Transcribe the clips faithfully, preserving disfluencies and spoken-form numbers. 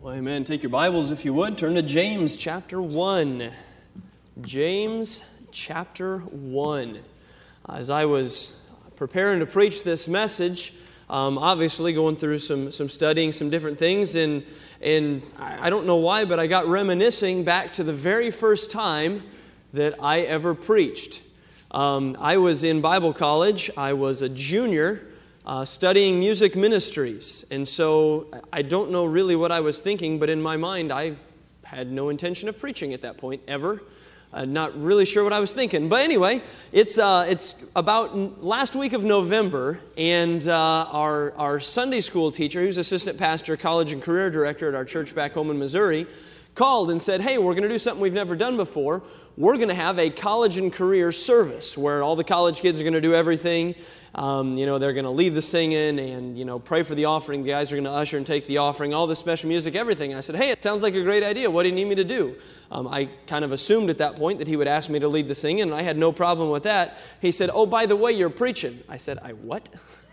Well, amen. Take your Bibles, if you would. Turn to James chapter one. James chapter one. As I was preparing to preach this message, um, obviously going through some some studying, some different things, and and I don't know why, but I got reminiscing back to the very first time that I ever preached. Um, I was in Bible college. I was a junior. Uh, studying music ministries. And so I don't know really what I was thinking, but in my mind I had no intention of preaching at that point, ever. Uh, not really sure what I was thinking. But anyway, it's uh, it's about last week of November, and uh, our, our Sunday school teacher, who's assistant pastor, college and career director at our church back home in Missouri, called and said, hey, we're going to do something we've never done before. We're going to have a college and career service where all the college kids are going to do everything. Um, you know, they're going to lead the singing and, you know, pray for the offering. The guys are going to usher and take the offering, all the special music, everything. I said, hey, it sounds like a great idea. What do you need me to do? Um, I kind of assumed at that point that he would ask me to lead the singing, and I had no problem with that. He said, oh, by the way, you're preaching. I said, I what?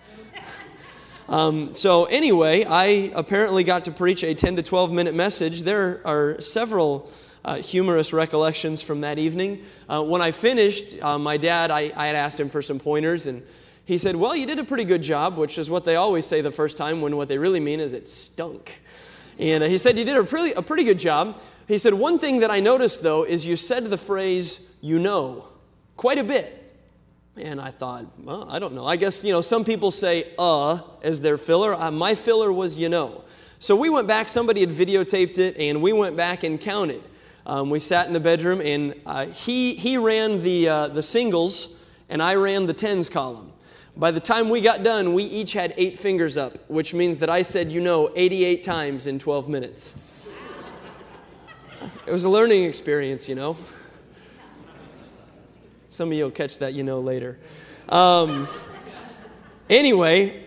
um, so anyway, I apparently got to preach a ten to twelve minute message. There are several Uh, humorous recollections from that evening. Uh, when I finished, uh, my dad, I, I had asked him for some pointers, and he said, well, you did a pretty good job, which is what they always say the first time, when what they really mean is it stunk. And uh, he said, you did a pretty, a pretty good job. He said, one thing that I noticed, though, is you said the phrase, you know, quite a bit. And I thought, well, I don't know. I guess, you know, some people say, uh, as their filler. Uh, my filler was, you know. So we went back, somebody had videotaped it, and we went back and counted. Um, we sat in the bedroom, and uh, he he ran the uh, the singles, and I ran the tens column. By the time we got done, we each had eight fingers up, which means that I said, you know, eighty-eight times in twelve minutes. It was a learning experience, you know. Some of you will catch that, you know, later. Um, anyway,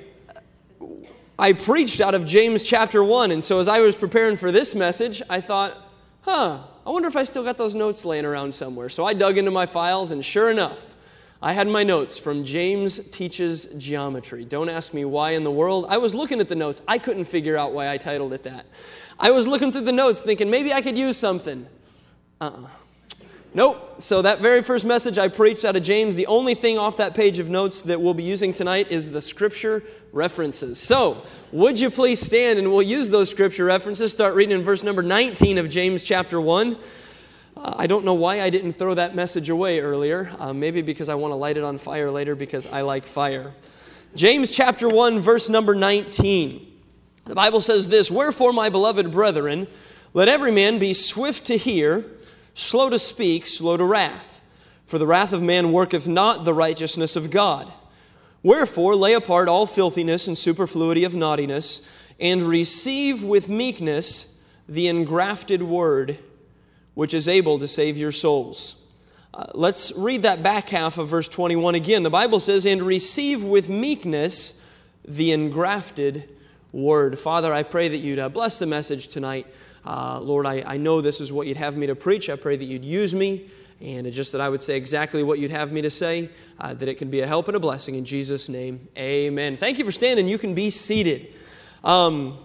I preached out of James chapter one, and so as I was preparing for this message, I thought, huh, I wonder if I still got those notes laying around somewhere. So I dug into my files, and sure enough, I had my notes from James Teaches Geometry. Don't ask me why in the world. I was looking at the notes. I couldn't figure out why I titled it that. I was looking through the notes thinking maybe I could use something. Uh-uh. Nope. So that very first message I preached out of James, the only thing off that page of notes that we'll be using tonight is the scripture references. So, would you please stand, and we'll use those scripture references. Start reading in verse number nineteen of James chapter one. Uh, I don't know why I didn't throw that message away earlier. Uh, maybe because I want to light it on fire later because I like fire. James chapter one, verse number nineteen. The Bible says this, wherefore, my beloved brethren, let every man be swift to hear, slow to speak, slow to wrath. For the wrath of man worketh not the righteousness of God. Wherefore, lay apart all filthiness and superfluity of naughtiness, and receive with meekness the engrafted word, which is able to save your souls. Uh, let's read that back half of verse twenty-one again. The Bible says, and receive with meekness the engrafted word. Father, I pray that you'd uh, bless the message tonight. Uh, Lord, I, I know this is what you'd have me to preach. I pray that you'd use me, and just that I would say exactly what you'd have me to say, uh, that it can be a help and a blessing. In Jesus' name, amen. Thank you for standing. You can be seated. Um,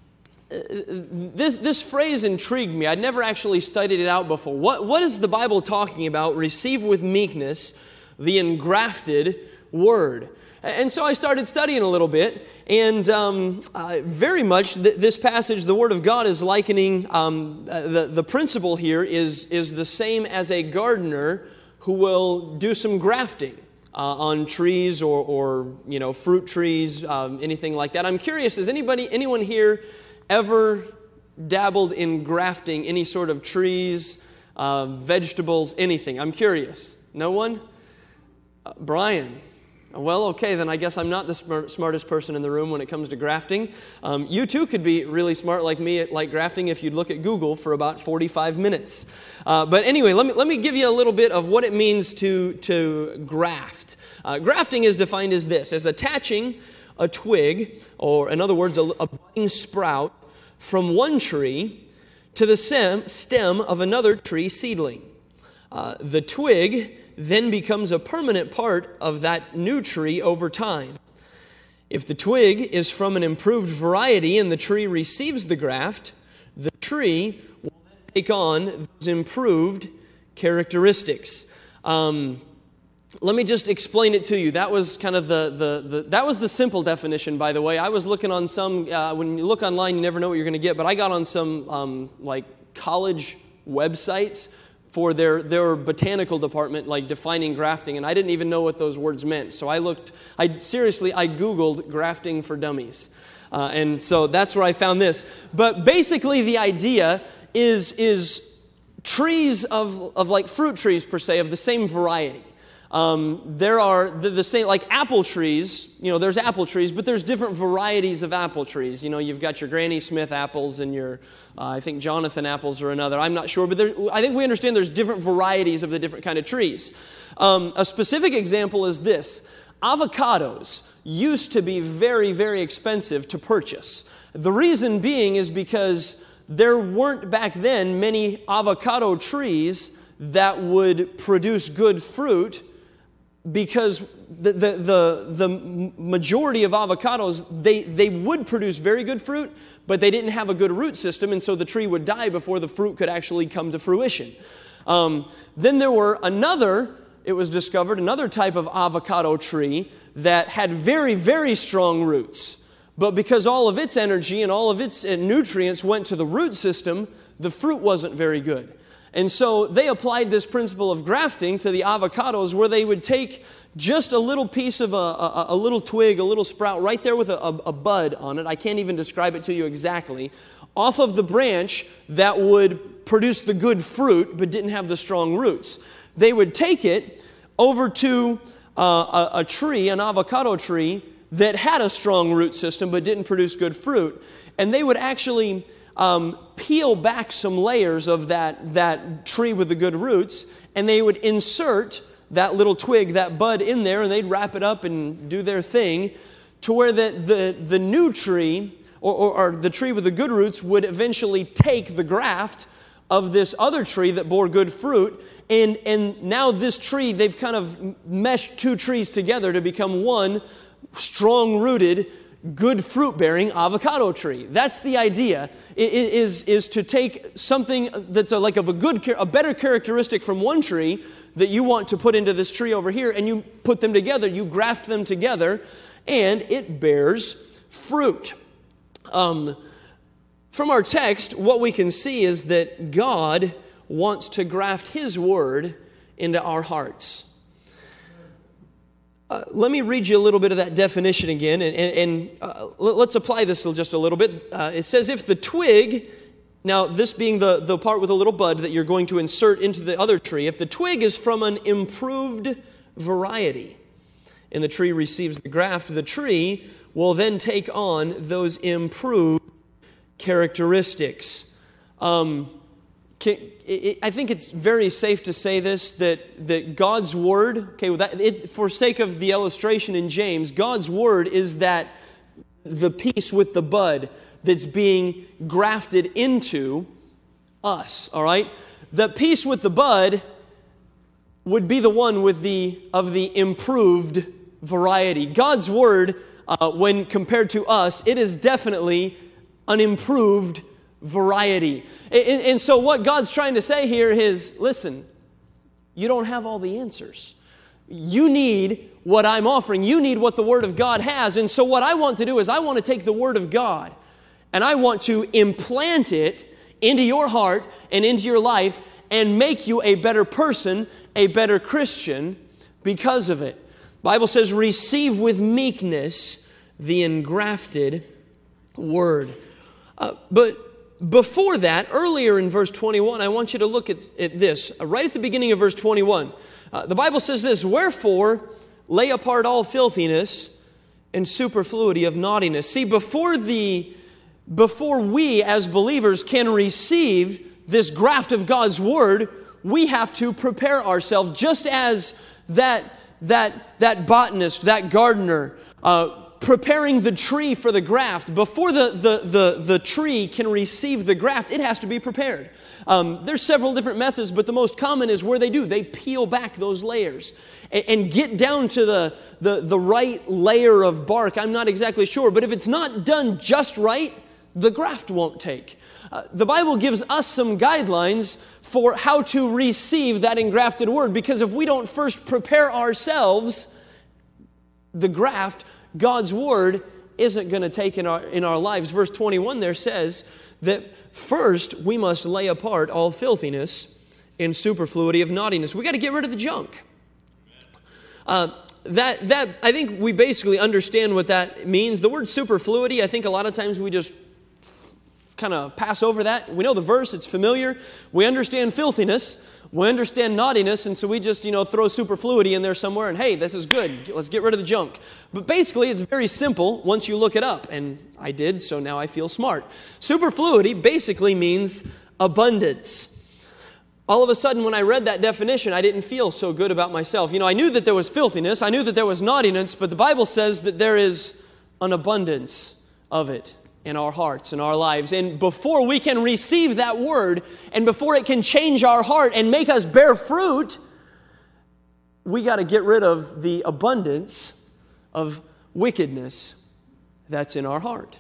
this, this phrase intrigued me. I'd never actually studied it out before. What, what is the Bible talking about? Receive with meekness the engrafted word. And so I started studying a little bit, and um, uh, very much th- this passage, the Word of God, is likening, um, uh, the, the principle here is, is the same as a gardener who will do some grafting uh, on trees or, or, you know, fruit trees, um, anything like that. I'm curious, has anybody, anyone here ever dabbled in grafting any sort of trees, uh, vegetables, anything? I'm curious. No one? Uh, Brian? Well, okay, then I guess I'm not the smart, smartest person in the room when it comes to grafting. Um, you too could be really smart like me at like grafting if you'd look at Google for about forty-five minutes. Uh, but anyway, let me let me give you a little bit of what it means to, to graft. Uh, grafting is defined as this, as attaching a twig, or in other words, a, a budding sprout, from one tree to the stem, stem of another tree seedling. Uh, the twig then becomes a permanent part of that new tree over time. If the twig is from an improved variety and the tree receives the graft, the tree will then take on those improved characteristics. Um, let me just explain it to you. That was kind of the, the, the that was the simple definition, by the way. I was looking on some, uh, when you look online, you never know what you're going to get, but I got on some um, like college websites for their, their botanical department, like defining grafting, and I didn't even know what those words meant. So I looked, I seriously, I Googled grafting for dummies. Uh, and so that's where I found this. But basically the idea is, is trees of, of like fruit trees per se, of the same variety. Um, there are the, the same, like apple trees, you know, there's apple trees, but there's different varieties of apple trees. You know, you've got your Granny Smith apples and your, uh, I think Jonathan apples are another. I'm not sure, but there, I think we understand there's different varieties of the different kind of trees. Um, a specific example is this. Avocados used to be very, very expensive to purchase. The reason being is because there weren't back then many avocado trees that would produce good fruit, because the, the, the, the majority of avocados, they, they would produce very good fruit, but they didn't have a good root system, and so the tree would die before the fruit could actually come to fruition. Um, then there were another, it was discovered, another type of avocado tree that had very, very strong roots. But because all of its energy and all of its nutrients went to the root system, the fruit wasn't very good. And so they applied this principle of grafting to the avocados, where they would take just a little piece of a, a, a little twig, a little sprout, right there with a, a, a bud on it. I can't even describe it to you exactly. Off of the branch that would produce the good fruit, but didn't have the strong roots. They would take it over to uh, a, a tree, an avocado tree, that had a strong root system, but didn't produce good fruit. And they would actually Um, peel back some layers of that, that tree with the good roots, and they would insert that little twig, that bud in there, and they'd wrap it up and do their thing, to where the, the, the new tree, or, or, or the tree with the good roots, would eventually take the graft of this other tree that bore good fruit, and, and now this tree, they've kind of meshed two trees together to become one strong-rooted, good fruit-bearing avocado tree. That's the idea, is, is to take something that's a, like of a good, a better characteristic from one tree that you want to put into this tree over here, and you put them together, you graft them together, and it bears fruit. Um, from our text, what we can see is that God wants to graft His Word into our hearts. Uh, let me read you a little bit of that definition again, and, and, and uh, let's apply this just a little bit. Uh, it says, if the twig, now this being the, the part with a little bud that you're going to insert into the other tree, if the twig is from an improved variety, and the tree receives the graft, the tree will then take on those improved characteristics. Um, Can, it, I think it's very safe to say this, that, that God's Word, okay, that, it, for sake of the illustration in James, God's Word is that the piece with the bud that's being grafted into us, all right? The piece with the bud would be the one with the of the improved variety. God's Word, uh, when compared to us, it is definitely an improved variety. And, and so what God's trying to say here is, listen, you don't have all the answers. You need what I'm offering. You need what the Word of God has. And so what I want to do is I want to take the Word of God and I want to implant it into your heart and into your life and make you a better person, a better Christian because of it. The Bible says, receive with meekness the engrafted Word. Uh, but Before that, earlier in verse twenty-one, I want you to look at, at this. Right at the beginning of verse twenty-one, uh, the Bible says this, wherefore lay apart all filthiness and superfluity of naughtiness. See, before the before we as believers can receive this graft of God's Word, we have to prepare ourselves, just as that, that, that botanist, that gardener, uh, preparing the tree for the graft. Before the, the, the, the tree can receive the graft, it has to be prepared. Um, there's several different methods, but the most common is where they do. They peel back those layers and, and get down to the, the, the right layer of bark. I'm not exactly sure, but if it's not done just right, the graft won't take. Uh, the Bible gives us some guidelines for how to receive that engrafted word, because if we don't first prepare ourselves, the graft, God's word, isn't going to take in our, in our lives. Verse twenty-one there says that first we must lay apart all filthiness and superfluity of naughtiness. We got to get rid of the junk. Uh, that, that, I think we basically understand what that means. The word superfluity, I think a lot of times we just kind of pass over that. We know the verse, it's familiar. We understand filthiness. We understand naughtiness, and so we just, you know, throw superfluity in there somewhere, and hey, this is good. Let's get rid of the junk. But basically, it's very simple once you look it up, and I did, so now I feel smart. Superfluity basically means abundance. All of a sudden, when I read that definition, I didn't feel so good about myself. You know, I knew that there was filthiness, I knew that there was naughtiness, but the Bible says that there is an abundance of it in our hearts, in our lives. And before we can receive that word, and before it can change our heart and make us bear fruit, we got to get rid of the abundance of wickedness that's in our heart.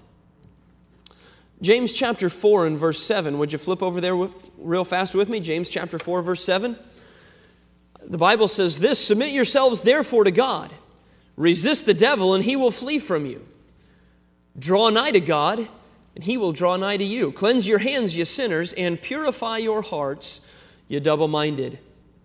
James chapter four and verse seven. Would you flip over there with, real fast with me? James chapter four, verse seven. The Bible says this, "Submit yourselves therefore to God. Resist the devil, and he will flee from you. Draw nigh to God, and he will draw nigh to you. Cleanse your hands, ye sinners, and purify your hearts, ye double-minded."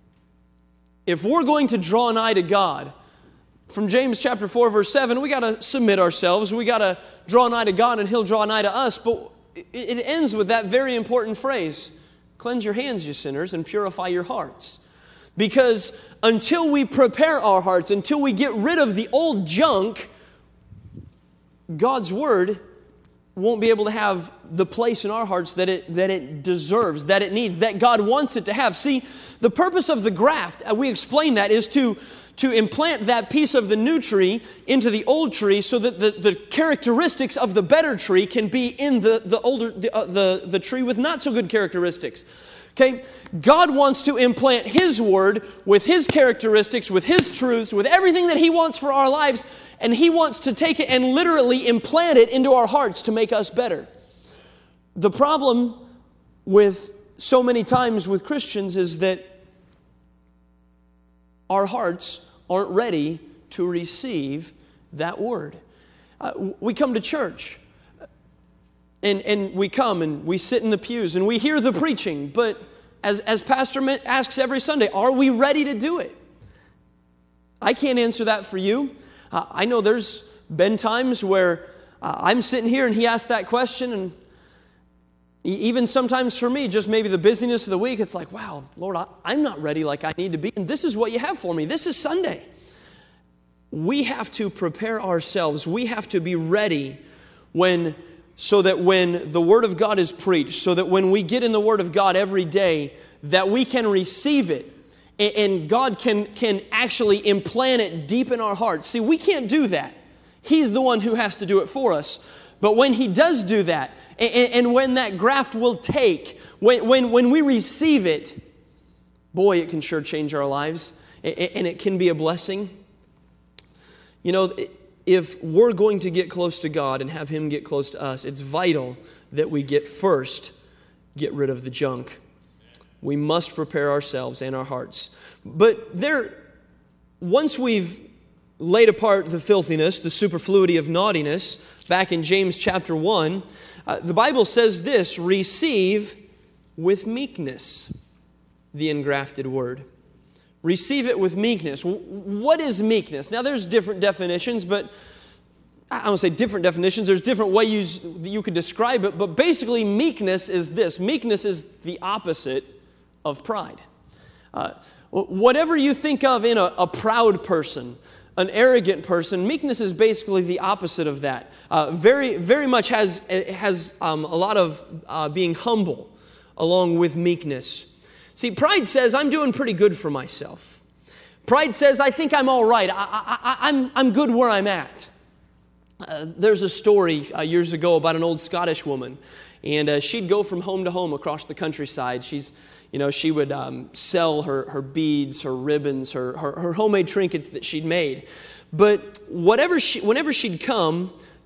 If we're going to draw nigh to God, from James chapter four, verse seven, we got to submit ourselves. We got to draw nigh to God, and he'll draw nigh to us. But it ends with that very important phrase, "Cleanse your hands, ye sinners, and purify your hearts." Because until we prepare our hearts, until we get rid of the old junk, God's word won't be able to have the place in our hearts that it, that it deserves, that it needs, that God wants it to have. See, the purpose of the graft, we explained that, is to, to implant that piece of the new tree into the old tree so that the, the characteristics of the better tree can be in the, the, older, the, uh, the, the tree with not so good characteristics. Okay, God wants to implant His word with His characteristics, with His truths, with everything that He wants for our lives, and He wants to take it and literally implant it into our hearts to make us better. The problem with so many times with Christians is that our hearts aren't ready to receive that word. Uh, we come to church. And, and we come and we sit in the pews and we hear the preaching, but as, as Pastor asks every Sunday, are we ready to do it? I can't answer that for you. Uh, I know there's been times where uh, I'm sitting here and he asked that question, and even sometimes for me, just maybe the busyness of the week, it's like, wow, Lord, I, I'm not ready like I need to be, and this is what you have for me. This is Sunday. We have to prepare ourselves. We have to be ready when... so that when the Word of God is preached, so that when we get in the Word of God every day, that we can receive it, and God can, can actually implant it deep in our hearts. See, we can't do that. He's the one who has to do it for us. But when He does do that, and, and when that graft will take, when, when, when we receive it, boy, it can sure change our lives, and it can be a blessing. You know, it, if we're going to get close to God and have Him get close to us, it's vital that we get first, get rid of the junk. We must prepare ourselves and our hearts. But there, once we've laid apart the filthiness, the superfluity of naughtiness, back in James chapter one, uh, the Bible says this, "Receive with meekness the engrafted word." Receive it with meekness. What is meekness? Now, there's different definitions, but I don't say different definitions. There's different ways you could describe it, but basically meekness is this. Meekness is the opposite of pride. Uh, whatever you think of in a, a proud person, an arrogant person, meekness is basically the opposite of that. Uh, very, very much has, has um, a lot of uh, being humble along with meekness. See, pride says, I'm doing pretty good for myself. Pride says, I think I'm all right. I, I, I'm, I'm good where I'm at. Uh, there's a story uh, years ago about an old Scottish woman, and uh, she'd go from home to home across the countryside. She's, you know, she would um, sell her, her beads, her ribbons, her, her, her homemade trinkets that she'd made. But whatever she, whenever she'd come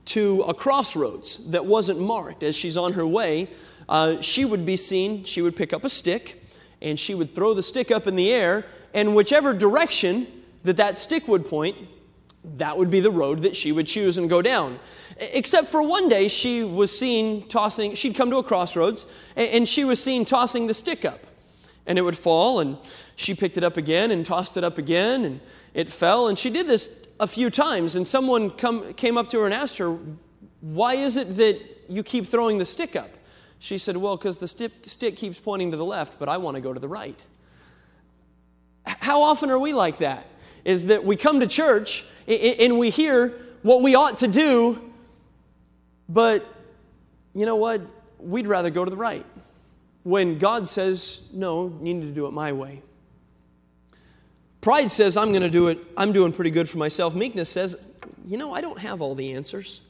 to a crossroads that wasn't marked. As she's on her way, uh, she would be seen, she would pick up a stick, and she would throw the stick up in the air, and whichever direction that that stick would point, that would be the road that she would choose and go down. Except for one day, she was seen tossing, she'd come to a crossroads, and she was seen tossing the stick up. And it would fall, and she picked it up again and tossed it up again, and it fell. And she did this a few times, and someone come, came up to her and asked her, why is it that you keep throwing the stick up? She said, well, because the stick, stick keeps pointing to the left, but I want to go to the right. How often are we like that? Is that we come to church, and we hear what we ought to do, but you know what? We'd rather go to the right. When God says, no, you need to do it my way. Pride says, I'm going to do it, I'm doing pretty good for myself. Meekness says, you know, I don't have all the answers.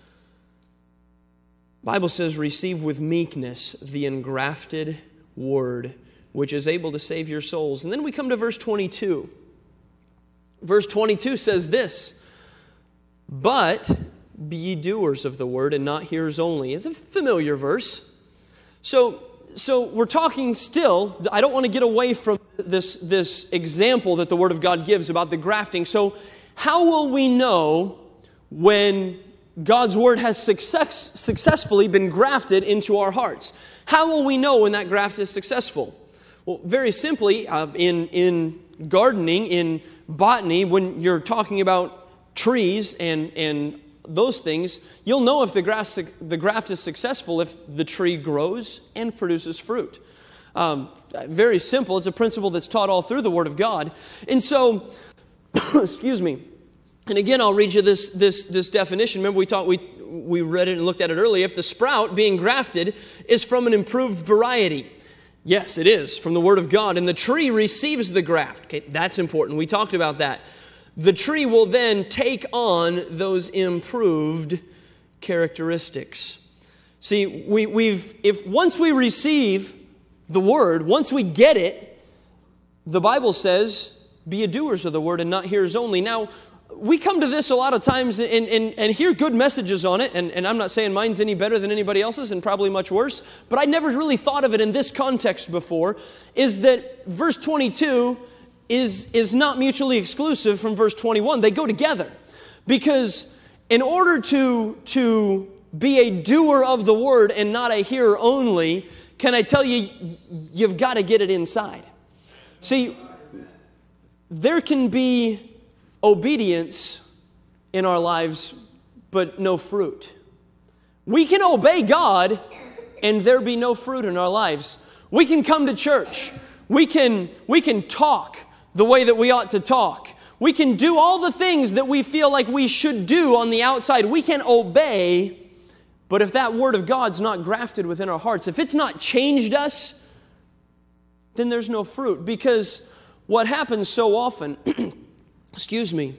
The Bible says, receive with meekness the engrafted word, which is able to save your souls. And then we come to verse twenty-two. Verse twenty-two says this, but be ye doers of the word and not hearers only. It's a familiar verse. So, So we're talking still, I don't want to get away from this, this example that the Word of God gives about the grafting. So how will we know when God's Word has success, successfully been grafted into our hearts? How will we know when that graft is successful? Well, very simply, uh, in, in gardening, in botany, when you're talking about trees and, and those things, you'll know if the graft, the graft is successful if the tree grows and produces fruit. Um, very simple. It's a principle that's taught all through the Word of God. And so, excuse me. And again, I'll read you this, this, this definition. Remember, we talked, we, we read it and looked at it earlier. If the sprout being grafted is from an improved variety, yes, it is, from the Word of God. And the tree receives the graft. Okay, that's important. We talked about that. The tree will then take on those improved characteristics. See, we, we've if once we receive the Word, once we get it, the Bible says, be a doers of the Word and not hearers only. Now, we come to this a lot of times and, and, and hear good messages on it, and, and I'm not saying mine's any better than anybody else's and probably much worse, but I never really thought of it in this context before, is that verse twenty-two is, is not mutually exclusive from verse twenty-one. They go together. Because in order to, to be a doer of the Word and not a hearer only, can I tell you, you've got to get it inside. See, there can be obedience in our lives, but no fruit. We can obey God and there be no fruit in our lives. We can come to church. We can, we can talk the way that we ought to talk. We can do all the things that we feel like we should do on the outside. We can obey, but if that Word of God's not grafted within our hearts, if it's not changed us, then there's no fruit. Because what happens so often, excuse me,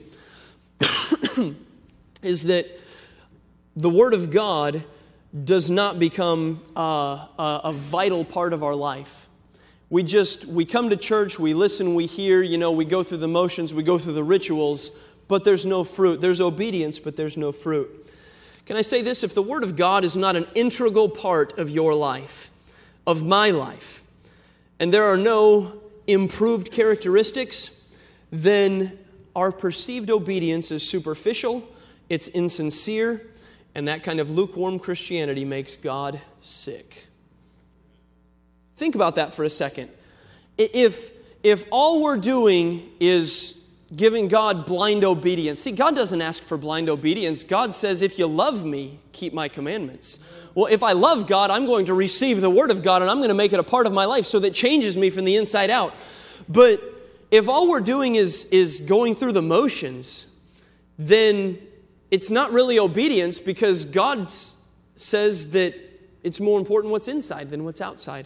is that the Word of God does not become uh, a, a vital part of our life. We just, we come to church, we listen, we hear, you know, we go through the motions, we go through the rituals, but there's no fruit. There's obedience, but there's no fruit. Can I say this? If the Word of God is not an integral part of your life, of my life, and there are no improved characteristics, then our perceived obedience is superficial, it's insincere, and that kind of lukewarm Christianity makes God sick. Think about that for a second. If, if all we're doing is giving God blind obedience. See, God doesn't ask for blind obedience. God says, if you love me, keep my commandments. Well, if I love God, I'm going to receive the Word of God and I'm going to make it a part of my life so that it changes me from the inside out. But if all we're doing is, is going through the motions, then it's not really obedience, because God says that it's more important what's inside than what's outside.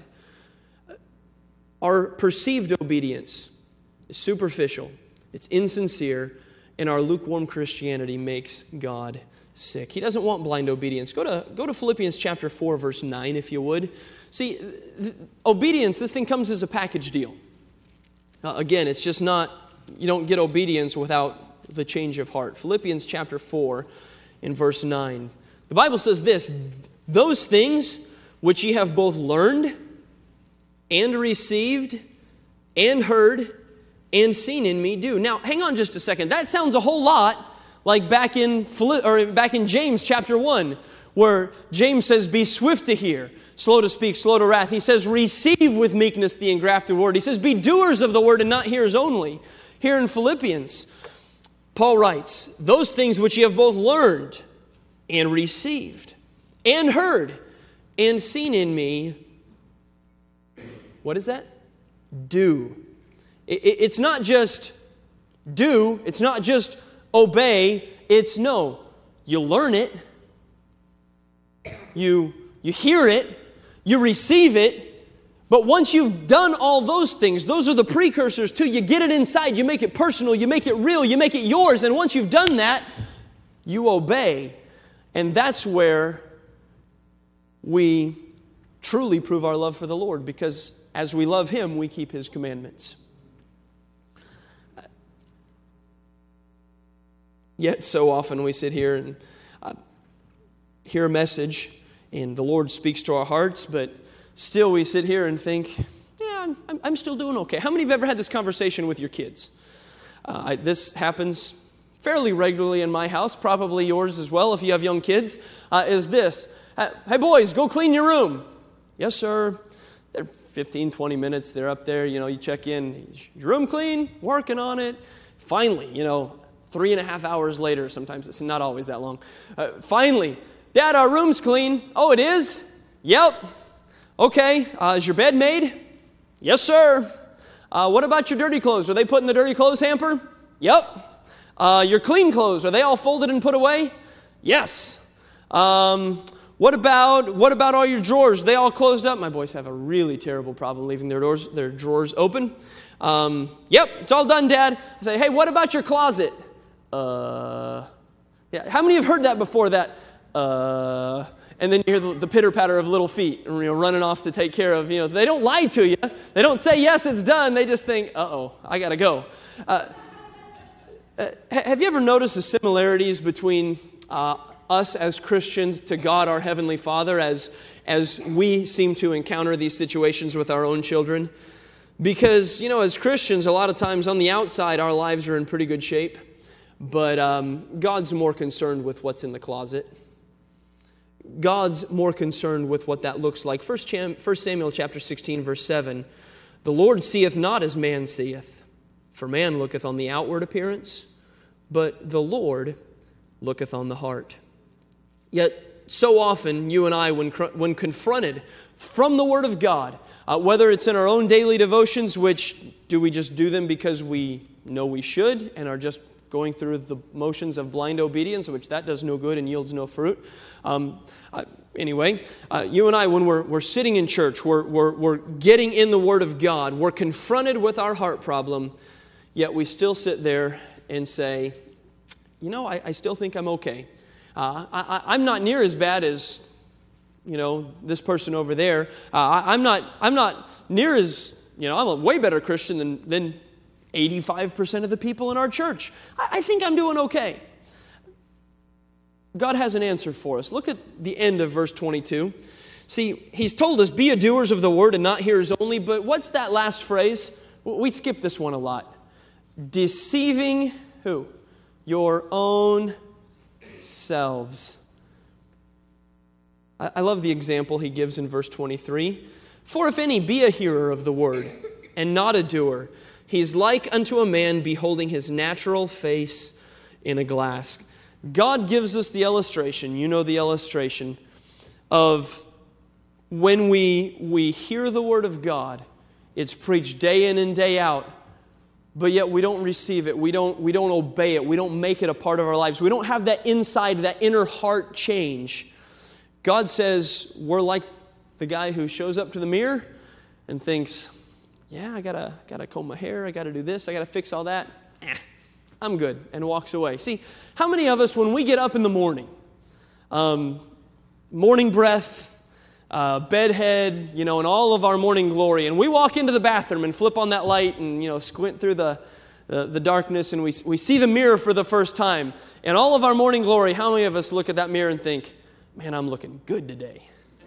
Our perceived obedience is superficial, it's insincere, and our lukewarm Christianity makes God sick. He doesn't want blind obedience. Go to, go to Philippians chapter four, verse nine, if you would. See, th- obedience, this thing comes as a package deal. Uh, again, it's just not, you don't get obedience without the change of heart. Philippians chapter four, in verse nine. The Bible says this, those things which ye have both learned and received and heard and seen in me do. Now, hang on just a second. That sounds a whole lot like back in or back in James chapter one, where James says, be swift to hear, slow to speak, slow to wrath. He says, receive with meekness the engrafted word. He says, be doers of the word and not hearers only. Here in Philippians, Paul writes, those things which ye have both learned and received and heard and seen in me, what is that? Do. It's not just do, it's not just obey, it's no. You learn it, you, you hear it, you receive it, but once you've done all those things, those are the precursors to you get it inside, you make it personal, you make it real, you make it yours, and once you've done that, you obey. And that's where we truly prove our love for the Lord, because as we love Him, we keep His commandments. Yet so often we sit here and uh, hear a message and the Lord speaks to our hearts, but still we sit here and think, yeah, I'm, I'm still doing okay. How many of you have ever had this conversation with your kids? Uh, I, this happens fairly regularly in my house, probably yours as well if you have young kids, uh, is this. Hey boys, go clean your room. Yes, sir. They're fifteen, twenty minutes, they're up there, you know, you check in, is your room clean? Working on it. Finally, you know, Three and a half hours later, sometimes it's not always that long. Uh, finally, Dad, our room's clean. Oh, it is? Yep. Okay, uh, is your bed made? Yes, sir. Uh, what about your dirty clothes? Are they put in the dirty clothes hamper? Yep. Uh, your clean clothes, are they all folded and put away? Yes. Um, what about what about all your drawers? Are they all closed up? My boys have a really terrible problem leaving their doors, their drawers open. Um, yep, it's all done, Dad. I say, hey, what about your closet? Uh, yeah. How many have heard that before? That, uh, and then you hear the, the pitter patter of little feet, you know, running off to take care of. You know, they don't lie to you. They don't say yes, it's done. They just think, uh oh, I gotta go. Uh, uh, have you ever noticed the similarities between uh, us as Christians to God, our Heavenly Father, as as we seem to encounter these situations with our own children? Because, you know, as Christians, a lot of times on the outside, our lives are in pretty good shape. But um, God's more concerned with what's in the closet. God's more concerned with what that looks like. First Samuel chapter sixteen, verse seven. The Lord seeth not as man seeth, for man looketh on the outward appearance, but the Lord looketh on the heart. Yet so often, you and I, when, when confronted from the Word of God, uh, whether it's in our own daily devotions, which do we just do them because we know we should and are just going through the motions of blind obedience, which that does no good and yields no fruit. Um, uh, anyway, uh, you and I, when we're, we're sitting in church, we're, we're, we're getting in the Word of God, we're confronted with our heart problem, yet we still sit there and say, you know, I, I still think I'm okay. Uh, I, I'm not near as bad as, you know, this person over there. Uh, I, I'm not, I'm not near as, you know, I'm a way better Christian than, than eighty-five percent of the people in our church. I, I think I'm doing okay. God has an answer for us. Look at the end of verse twenty-two. See, He's told us, be a doers of the word and not hearers only, but what's that last phrase? We skip this one a lot. Deceiving who? Your own selves. I, I love the example He gives in verse twenty-three. For if any be a hearer of the word and not a doer, he's like unto a man beholding his natural face in a glass. God gives us the illustration, you know the illustration, of when we, we hear the Word of God, it's preached day in and day out, but yet we don't receive it, we don't, we don't obey it, we don't make it a part of our lives, we don't have that inside, that inner heart change. God says we're like the guy who shows up to the mirror and thinks, yeah, I gotta, gotta comb my hair, I gotta do this, I gotta fix all that. Eh, I'm good, and walks away. See, how many of us, when we get up in the morning, um, morning breath, uh, bedhead, you know, and all of our morning glory, and we walk into the bathroom and flip on that light and, you know, squint through the, the, the darkness and we, we see the mirror for the first time. And all of our morning glory, how many of us look at that mirror and think, man, I'm looking good today?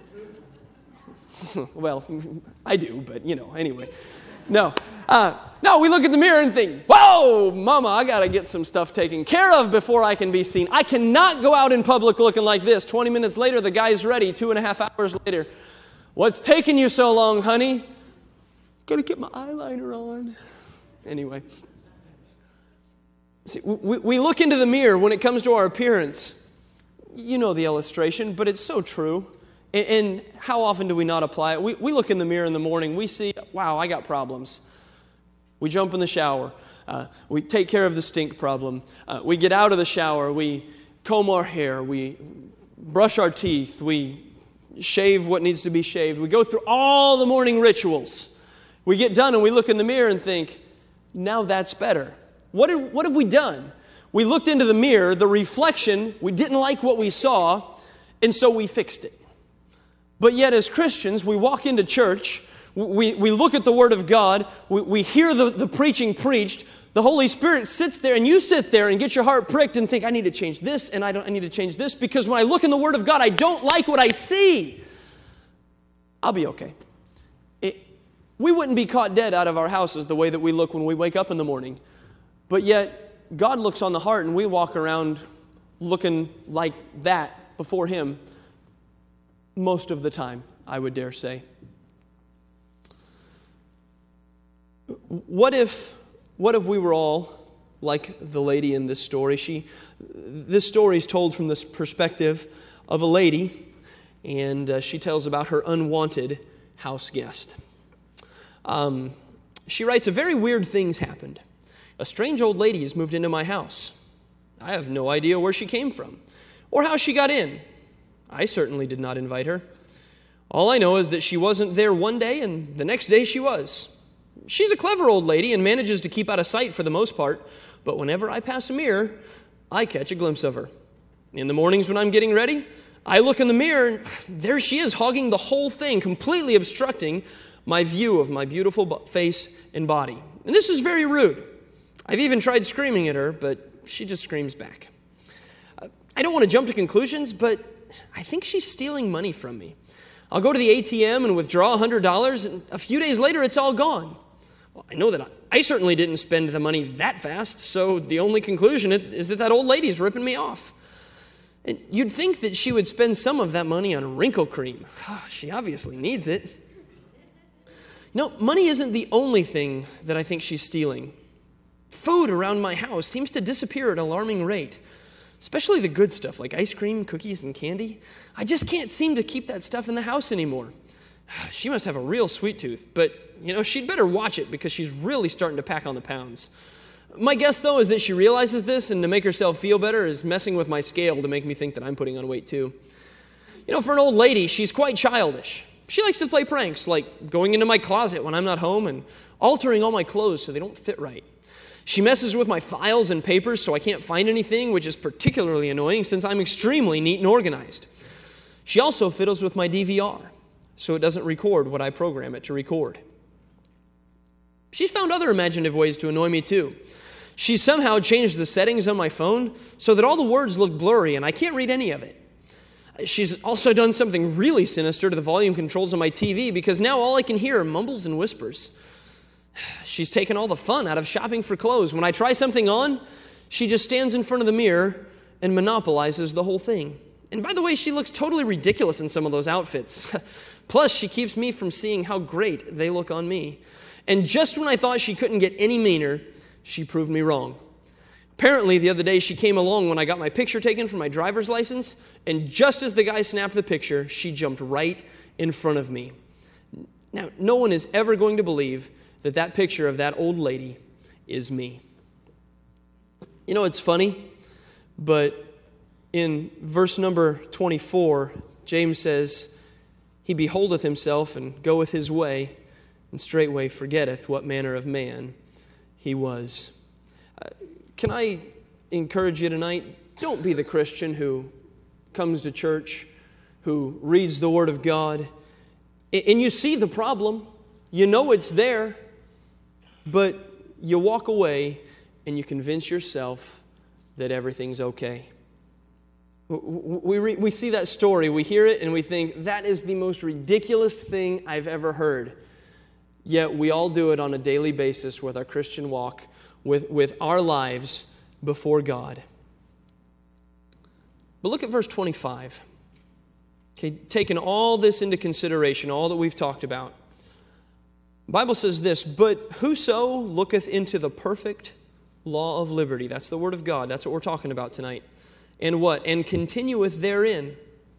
Well, I do, but you know, anyway. No. Uh, no, we look at the mirror and think, whoa, mama, I got to get some stuff taken care of before I can be seen. I cannot go out in public looking like this. twenty minutes later, the guy's ready. Two and a half hours later. What's taking you so long, honey? Got to get my eyeliner on. Anyway. See, we, we look into the mirror when it comes to our appearance. You know the illustration, but it's so true. And, and how often do we not apply it? We, we look in the mirror in the morning. We see, wow, I got problems. We jump in the shower. Uh, we take care of the stink problem. Uh, we get out of the shower. We comb our hair. We brush our teeth. We shave what needs to be shaved. We go through all the morning rituals. We get done and we look in the mirror and think, now that's better. What, did, what have we done? We looked into the mirror, the reflection, we didn't like what we saw, and so we fixed it. But yet as Christians, we walk into church, we, we look at the Word of God, we, we hear the, the preaching preached, the Holy Spirit sits there, and you sit there and get your heart pricked and think, I need to change this, and I, don't, I need to change this, because when I look in the Word of God, I don't like what I see. I'll be okay. It, we wouldn't be caught dead out of our houses the way that we look when we wake up in the morning. But yet, God looks on the heart, and we walk around looking like that before Him most of the time, I would dare say. What if, what if we were all like the lady in this story? She, this story is told from this perspective of a lady, and uh, she tells about her unwanted house guest. Um, she writes, a very weird thing's happened. A strange old lady has moved into my house. I have no idea where she came from or how she got in. I certainly did not invite her. All I know is that she wasn't there one day and the next day she was. She's a clever old lady and manages to keep out of sight for the most part, but whenever I pass a mirror, I catch a glimpse of her. In the mornings when I'm getting ready, I look in the mirror and there she is, hogging the whole thing, completely obstructing my view of my beautiful face and body. And this is very rude. I've even tried screaming at her, but she just screams back. I don't want to jump to conclusions, but I think she's stealing money from me. I'll go to the A T M and withdraw one hundred dollars, and a few days later, it's all gone. Well, I know that I, I certainly didn't spend the money that fast, so the only conclusion is that that old lady's ripping me off. And you'd think that she would spend some of that money on wrinkle cream. She obviously needs it. You know, money isn't the only thing that I think she's stealing. Food around my house seems to disappear at an alarming rate, especially the good stuff like ice cream, cookies, and candy. I just can't seem to keep that stuff in the house anymore. She must have a real sweet tooth, but, you know, she'd better watch it because she's really starting to pack on the pounds. My guess, though, is that she realizes this, and to make herself feel better is messing with my scale to make me think that I'm putting on weight, too. You know, for an old lady, she's quite childish. She likes to play pranks, like going into my closet when I'm not home and altering all my clothes so they don't fit right. She messes with my files and papers so I can't find anything, which is particularly annoying since I'm extremely neat and organized. She also fiddles with my D V R so it doesn't record what I program it to record. She's found other imaginative ways to annoy me too. She's somehow changed the settings on my phone so that all the words look blurry and I can't read any of it. She's also done something really sinister to the volume controls on my T V because now all I can hear are mumbles and whispers. She's taken all the fun out of shopping for clothes. When I try something on, she just stands in front of the mirror and monopolizes the whole thing. And by the way, she looks totally ridiculous in some of those outfits. Plus, she keeps me from seeing how great they look on me. And just when I thought she couldn't get any meaner, she proved me wrong. Apparently, the other day, she came along when I got my picture taken for my driver's license, and just as the guy snapped the picture, she jumped right in front of me. Now, no one is ever going to believe that that picture of that old lady is me. You know, it's funny, but in verse number twenty-four, James says, He beholdeth himself and goeth his way, and straightway forgetteth what manner of man he was. Uh, can I encourage you tonight? Don't be the Christian who comes to church, who reads the Word of God, and you see the problem. You know it's there, but you walk away and you convince yourself that everything's okay. We, re, we see that story, we hear it, and we think, that is the most ridiculous thing I've ever heard. Yet we all do it on a daily basis with our Christian walk, with, with our lives before God. But look at verse twenty-five. Okay, taking all this into consideration, all that we've talked about. The Bible says this, but whoso looketh into the perfect law of liberty, that's the word of God, that's what we're talking about tonight. And what? And continueth therein.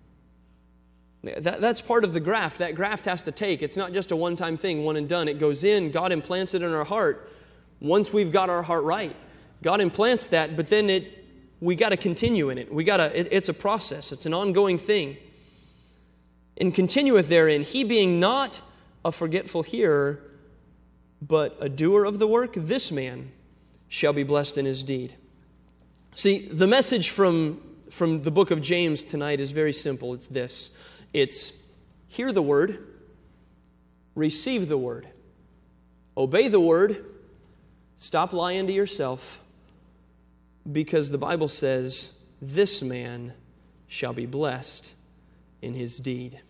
That, that's part of the graft. That graft has to take. It's not just a one-time thing, one and done. It goes in, God implants it in our heart once we've got our heart right. God implants that, but then it we got to continue in it. We got to. It, it's a process. It's an ongoing thing. And continueth therein, he being not a forgetful hearer, but a doer of the work, this man shall be blessed in his deed. See, the message from, from the book of James tonight is very simple. It's this. It's hear the word, receive the word, obey the word, stop lying to yourself, because the Bible says, this man shall be blessed in his deed.